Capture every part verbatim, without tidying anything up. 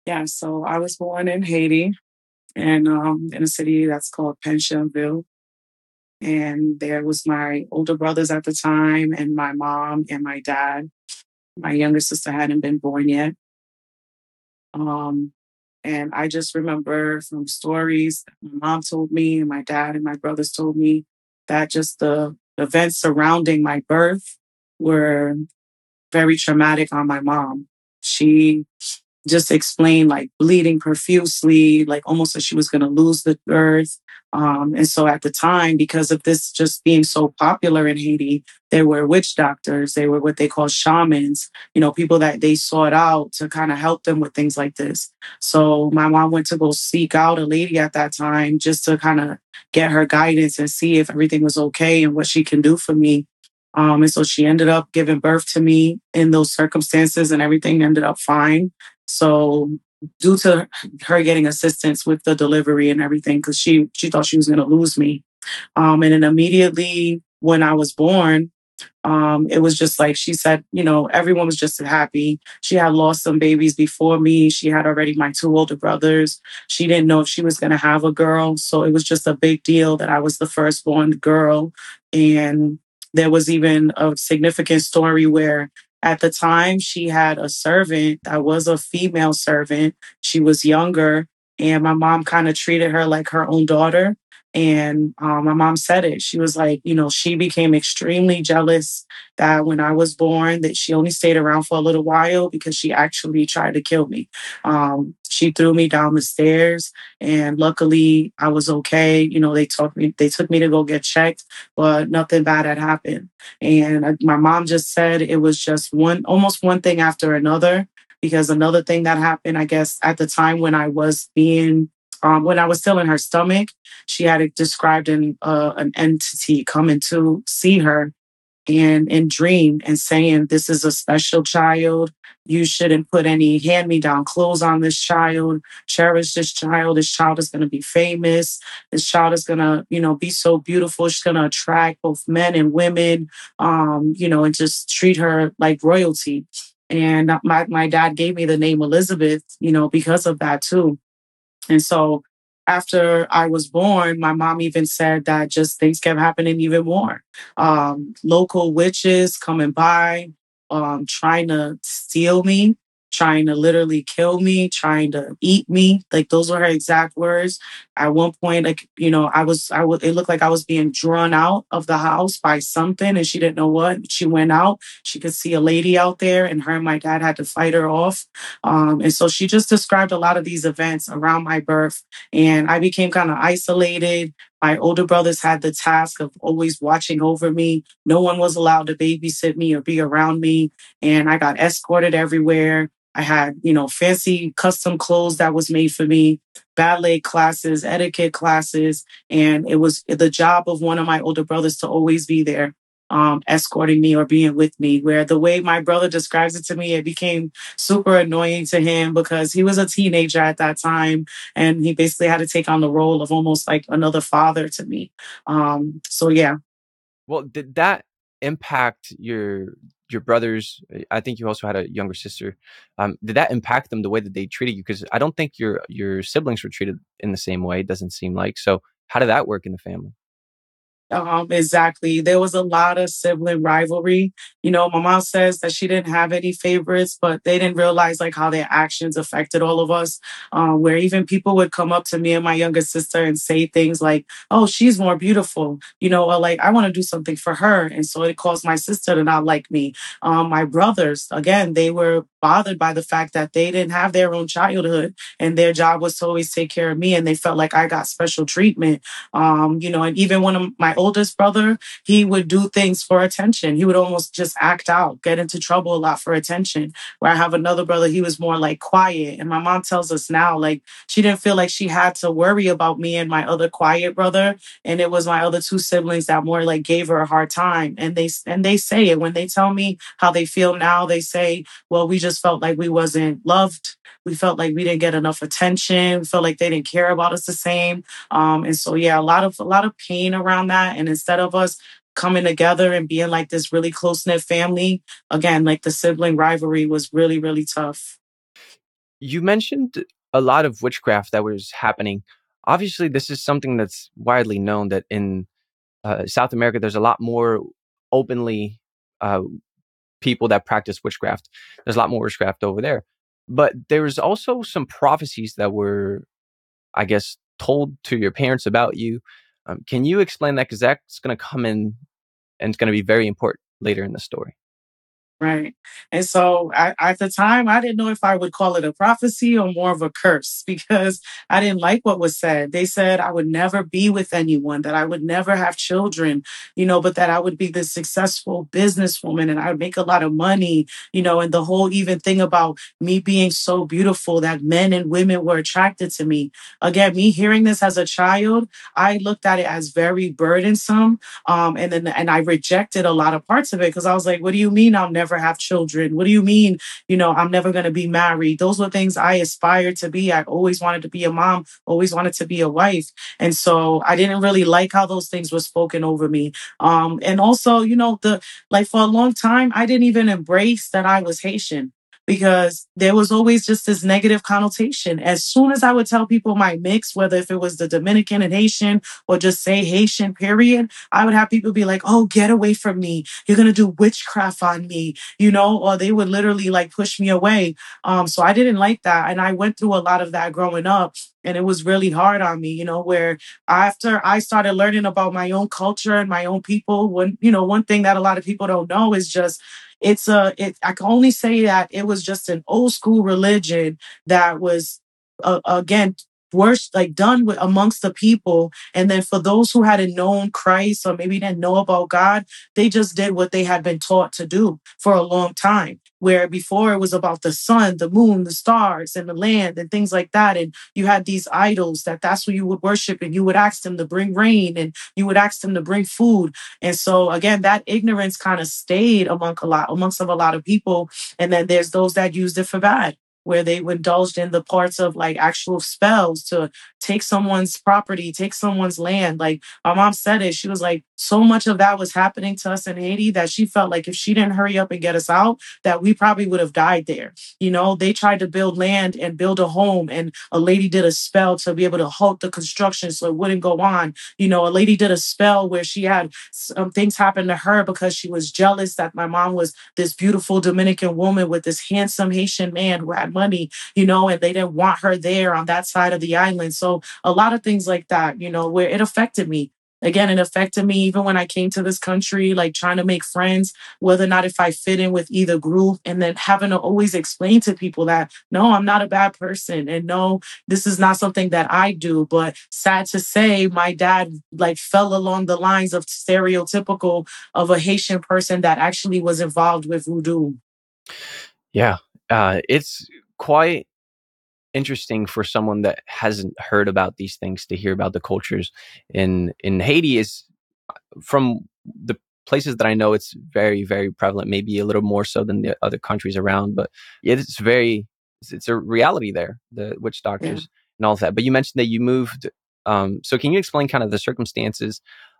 Yeah, so I was born in Haiti and um, in a city that's called Pensionville. And there was my older brothers at the time, and my mom and my dad. My younger sister hadn't been born yet. Um, and I just remember from stories that my mom told me, and my dad and my brothers told me that just the events surrounding my birth were very traumatic on my mom. She just explained like bleeding profusely, like almost as she was going to lose the birth. Um, and so at the time, because of this just being so popular in Haiti, there were witch doctors. They were what they call shamans, you know, people that they sought out to kind of help them with things like this. So my mom went to go seek out a lady at that time just to kind of get her guidance and see if everything was okay and what she can do for me. Um, and so she ended up giving birth to me in those circumstances, and everything ended up fine. So due to her getting assistance with the delivery and everything, because she she thought she was going to lose me, um, and then immediately when I was born, um, it was just like she said, you know, everyone was just happy. She had lost some babies before me. She had already my two older brothers. She didn't know if she was going to have a girl, so it was just a big deal that I was the firstborn girl. And there was even a significant story where at the time she had a servant that was a female servant. She was younger, and my mom kind of treated her like her own daughter. And um, my mom said it. She was like, you know, she became extremely jealous that when I was born, that she only stayed around for a little while because she actually tried to kill me. Um, she threw me down the stairs, and luckily I was okay. You know, they took me, they took me to go get checked, but nothing bad had happened. And I, my mom just said it was just one, almost one thing after another. Because another thing that happened, I guess, at the time when I was being um, when I was still in her stomach, she had described an uh, an entity coming to see her and and dream and saying, "This is a special child. You shouldn't put any hand me down clothes on this child. Cherish this child. This child is going to be famous. This child is going to, you know, be so beautiful. She's going to attract both men and women, um, you know, and just treat her like royalty." And my, my dad gave me the name Elizabeth, you know, because of that too. And so after I was born, my mom even said that just things kept happening even more. Um, local witches coming by, um, trying to steal me, trying to literally kill me, trying to eat me. Like those were her exact words. At one point, like, you know, I was, I was, it looked like I was being drawn out of the house by something and she didn't know what. She went out. She could see a lady out there and her and my dad had to fight her off. Um, and so she just described a lot of these events around my birth. And I became kind of isolated. My older brothers had the task of always watching over me. No one was allowed to babysit me or be around me. And I got escorted everywhere. I had, you know, fancy custom clothes that was made for me, ballet classes, etiquette classes. And it was the job of one of my older brothers to always be there, um, escorting me or being with me. Where the way my brother describes it to me, it became super annoying to him because he was a teenager at that time and he basically had to take on the role of almost like another father to me. Um, so yeah. Well, did that impact your your brothers? I think you also had a younger sister. Um, did that impact them the way that they treated you? Because I don't think your your siblings were treated in the same way. It doesn't seem like. So how did that work in the family? Um, exactly. There was a lot of sibling rivalry. You know, my mom says that she didn't have any favorites, but they didn't realize like how their actions affected all of us. Um, where even people would come up to me and my younger sister and say things like, "Oh, she's more beautiful," you know, or like, "I want to do something for her," and so it caused my sister to not like me. Um, my brothers, again, they were bothered by the fact that they didn't have their own childhood and their job was to always take care of me, and they felt like I got special treatment. Um, you know, and even one of my oldest brother, he would do things for attention. He would almost just act out, get into trouble a lot for attention. Where I have another brother, he was more like quiet. And my mom tells us now, like, she didn't feel like she had to worry about me and my other quiet brother. And it was my other two siblings that more like gave her a hard time. And they and they say it when they tell me how they feel now, they say, well, we just felt like we wasn't loved. We felt like we didn't get enough attention. We felt like they didn't care about us the same. Um, and so yeah, a lot of a lot of pain around that. And instead of us coming together and being like this really close knit family, again, like the sibling rivalry was really, really tough. You mentioned a lot of witchcraft that was happening. Obviously, this is something that's widely known that in uh, South America, there's a lot more openly uh, people that practice witchcraft. There's a lot more witchcraft over there. But there's also some prophecies that were, I guess, told to your parents about you. Um, can you explain that? Because that's going to come in and it's going to be very important later in the story. Right. And so I, at the time, I didn't know if I would call it a prophecy or more of a curse because I didn't like what was said. They said I would never be with anyone, that I would never have children, you know, but that I would be this successful businesswoman and I would make a lot of money, you know, and the whole even thing about me being so beautiful that men and women were attracted to me. Again, me hearing this as a child, I looked at it as very burdensome. Um, and then and I rejected a lot of parts of it because I was like, what do you mean I'll never have children? What do you mean, you know, I'm never going to be married? Those were things I aspired to be. I always wanted to be a mom, always wanted to be a wife. And so I didn't really like how those things were spoken over me. Um, and also, you know, the like for a long time, I didn't even embrace that I was Haitian because there was always just this negative connotation. As soon as I would tell people my mix, whether if it was the Dominican and Haitian or just say Haitian, period, I would have people be like, oh, get away from me. You're going to do witchcraft on me, you know, or they would literally like push me away. Um, so I didn't like that. And I went through a lot of that growing up. And it was really hard on me, you know, where after I started learning about my own culture and my own people, when, you know, one thing that a lot of people don't know is just it's a, it, I can only say that it was just an old school religion that was, uh, again, worse, like done with amongst the people. And then for those who hadn't known Christ or maybe didn't know about God, they just did what they had been taught to do for a long time. Where before it was about the sun, the moon, the stars, and the land and things like that. And you had these idols that that's what you would worship and you would ask them to bring rain and you would ask them to bring food. And so again, that ignorance kind of stayed among a lot, amongst of a lot of people. And then there's those that used it for bad, where they indulged in the parts of like actual spells to take someone's property, take someone's land. Like my mom said it, she was like, so much of that was happening to us in Haiti that she felt like if she didn't hurry up and get us out, that we probably would have died there. You know, they tried to build land and build a home, and a lady did a spell to be able to halt the construction so it wouldn't go on. You know, a lady did a spell where she had some things happen to her because she was jealous that my mom was this beautiful Dominican woman with this handsome Haitian man who had money, you know, and they didn't want her there on that side of the island. So a lot of things like that, you know, where it affected me. Again, it affected me even when I came to this country, like trying to make friends, whether or not if I fit in with either group, and then having to always explain to people that, no, I'm not a bad person. And no, this is not something that I do. But sad to say, my dad like fell along the lines of stereotypical of a Haitian person that actually was involved with voodoo. Yeah, uh, it's quite interesting for someone that hasn't heard about these things to hear about the cultures in in Haiti. Is from the places that I know, it's very, very prevalent, maybe a little more so than the other countries around, but yeah, it's very, it's, it's a reality there, the witch Yeah. doctors and all of that. But you mentioned that you moved. Um, so can you explain kind of the circumstances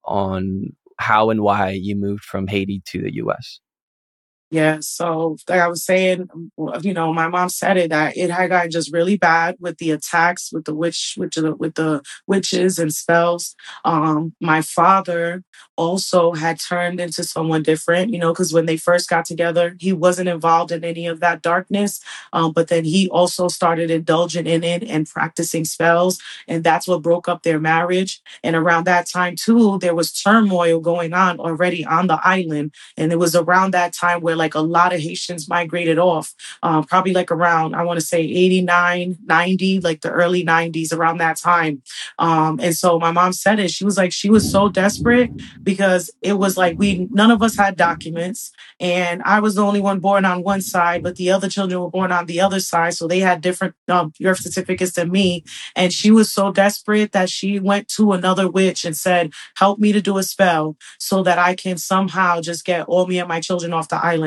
on how and why you moved from Haiti to the U S? Yeah, so like I was saying, w- you know, my mom said it that it had gotten just really bad with the attacks, with the witch, with the with the witches and spells. Um, my father also had turned into someone different, you know, because when they first got together, he wasn't involved in any of that darkness. Um, but then he also started indulging in it and practicing spells, and that's what broke up their marriage. And around that time too, there was turmoil going on already on the island, and it was around that time where like a lot of Haitians migrated off, um, probably like around, I want to say eighty-nine, ninety, like the early nineties, around that time. Um, and so my mom said it. She was like, she was so desperate because it was like we, none of us had documents. And I was the only one born on one side, but the other children were born on the other side. So they had different um, birth certificates than me. And she was so desperate that she went to another witch and said, help me to do a spell so that I can somehow just get all me and my children off the island.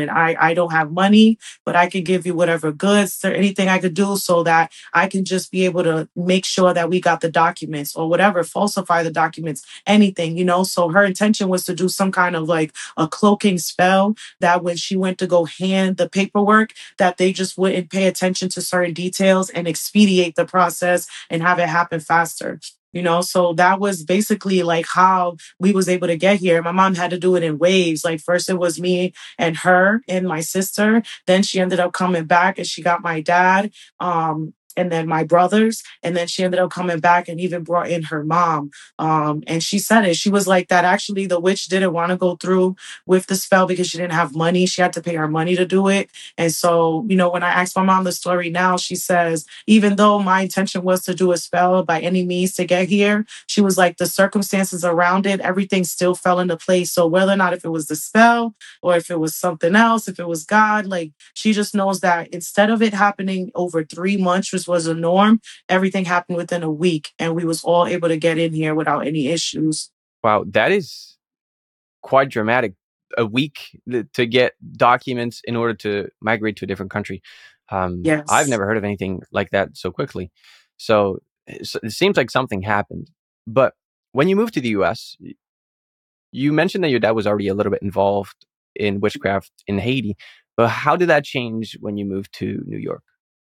willing. I, I don't have money, but I can give you whatever goods or anything I could do so that I can just be able to make sure that we got the documents or whatever, falsify the documents, anything, you know. So her intention was to do some kind of like a cloaking spell that when she went to go hand the paperwork, that they just wouldn't pay attention to certain details and expedite the process and have it happen faster. You know, so that was basically like how we was able to get here. My mom had to do it in waves. Like first it was me and her and my sister. Then she ended up coming back and she got my dad. Um, and then my brothers, and then she ended up coming back and even brought in her mom. Um, and she said it. She was like that. Actually, the witch didn't want to go through with the spell because she didn't have money. She had to pay her money to do it. And so, you know, when I asked my mom the story now, she says, even though my intention was to do a spell by any means to get here, she was like, the circumstances around it, everything still fell into place. So whether or not if it was the spell or if it was something else, if it was God, like she just knows that instead of it happening over three months, which was a norm, everything happened within a week. And we was all able to get in here without any issues. Wow, that is quite dramatic. A week to get documents in order to migrate to a different country. Um, I've Yes. never heard of anything like that so quickly. So it seems like something happened. But when you moved to the U S, you mentioned that your dad was already a little bit involved in witchcraft in Haiti. But how did that change when you moved to New York?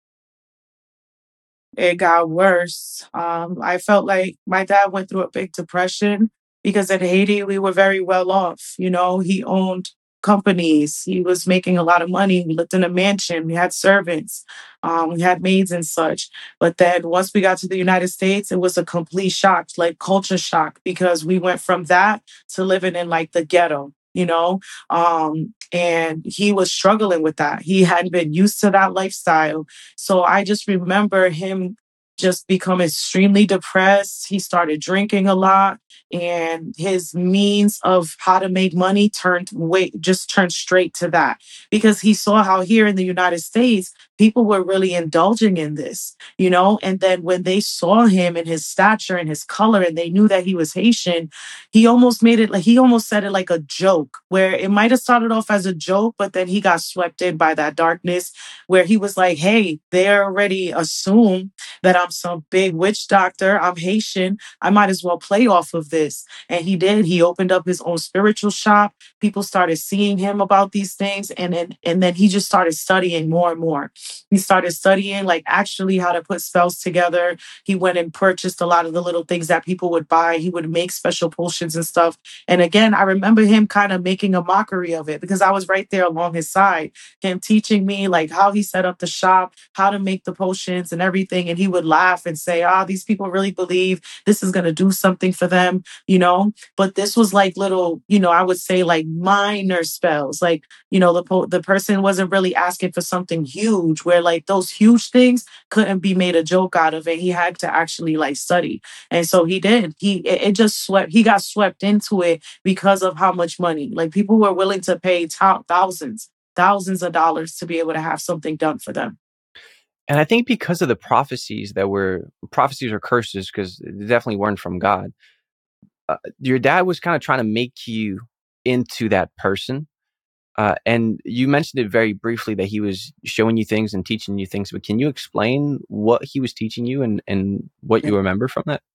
It got worse. Um, I felt like my dad went through a big depression because in Haiti we were very well off. You know, he owned companies. He was making a lot of money. We lived in a mansion. We had servants. Um, we had maids and such. But then once we got to the United States, it was a complete shock, like culture shock, because we went from that to living in like the ghetto. You know, um, and he was struggling with that. He hadn't been used to that lifestyle, so I just remember him just become extremely depressed. He started drinking a lot, and his means of how to make money turned way just turned straight to that because he saw how here in the United States people were really indulging in this, you know. And then when they saw him and his stature and his color, and they knew that he was Haitian, he almost made it like he almost said it like a joke, where it might have started off as a joke, but then he got swept in by that darkness where he was like, hey, they already assume that I'm some big witch doctor. I'm Haitian. I might as well play off of this. And he did. He opened up his own spiritual shop. People started seeing him about these things. And then and then he just started studying more and more. He started studying like actually how to put spells together. He went and purchased a lot of the little things that people would buy. He would make special potions and stuff. And again, I remember him kind of making a mockery of it because I was right there along his side, him teaching me like how he set up the shop, how to make the potions and everything. And he would laugh and say, ah, oh, these people really believe this is going to do something for them, you know? But this was like little, you know, I would say like minor spells. Like, you know, the, po- the person wasn't really asking for something huge where like those huge things couldn't be made a joke out of it. He had to actually like study. And so he did. He, it, it just swept, he got swept into it because of how much money, like people were willing to pay t- thousands, thousands of dollars to be able to have something done for them. And I think because of the prophecies that were prophecies or curses, because they definitely weren't from God, uh, your dad was kind of trying to make you into that person. Uh, and you mentioned it very briefly that he was showing you things and teaching you things. But can you explain what he was teaching you and, and what you remember from that?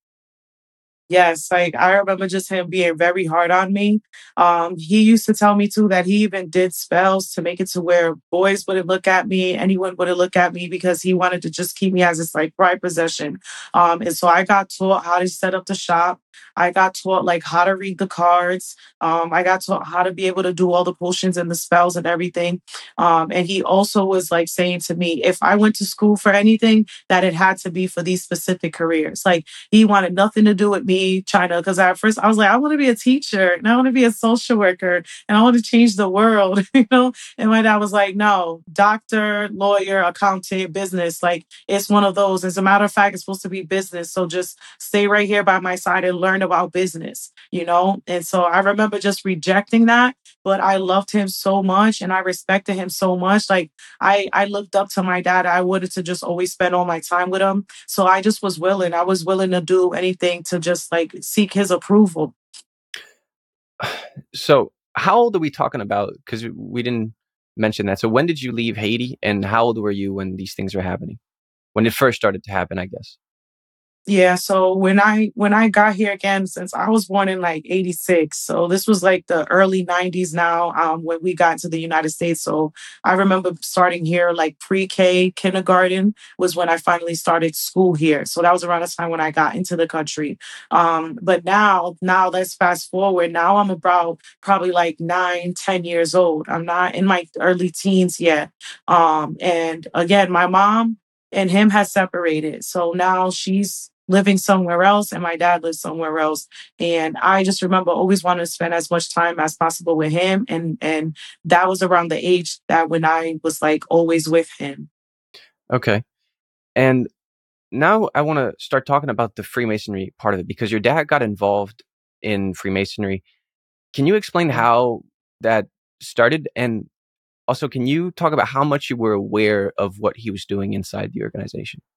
Yes, like I remember just him being very hard on me. Um, he used to tell me too that he even did spells to make it to where boys wouldn't look at me, anyone wouldn't look at me because he wanted to just keep me as his like pride possession. Um, and so I got taught how to set up the shop. I got taught like how to read the cards. Um, I got taught how to be able to do all the potions and the spells and everything. Um, and he also was like saying to me, if I went to school for anything, that it had to be for these specific careers. Like he wanted nothing to do with me trying to, because at first I was like, I want to be a teacher and I want to be a social worker and I want to change the world, you know? And my dad was like, no, doctor, lawyer, accountant, business, like it's one of those. As a matter of fact, it's supposed to be business. So just stay right here by my side and learn about business, you know? And so I remember just rejecting that, but I loved him so much and I respected him so much. Like I, I looked up to my dad. I wanted to just always spend all my time with him. So I just was willing. I was willing to do anything to just like seek his approval. So how old are we talking about? Because we didn't. mention that. So when did you leave Haiti, and how old were you when these things were happening? When it first started to happen, I guess. Yeah, so when I when I got here again, since I was born in like 'eighty-six, so this was like the early nineties now, um, when we got to the United States. So I remember starting here like pre-K, kindergarten was when I finally started school here. So that was around the time when I got into the country. Um, but now, now let's fast forward. Now I'm about probably like nine, ten years old. I'm not in my early teens yet. Um, and again, my mom and him has separated. So now she's living somewhere else and my dad lives somewhere else. And I just remember always wanting to spend as much time as possible with him. And and that was around the age that when I was like always with him. Okay. And now I want to start talking about the Freemasonry part of it because your dad got involved in Freemasonry. Can you explain Yeah. how that started? And also, can you talk about how much you were aware of what he was doing inside the organization?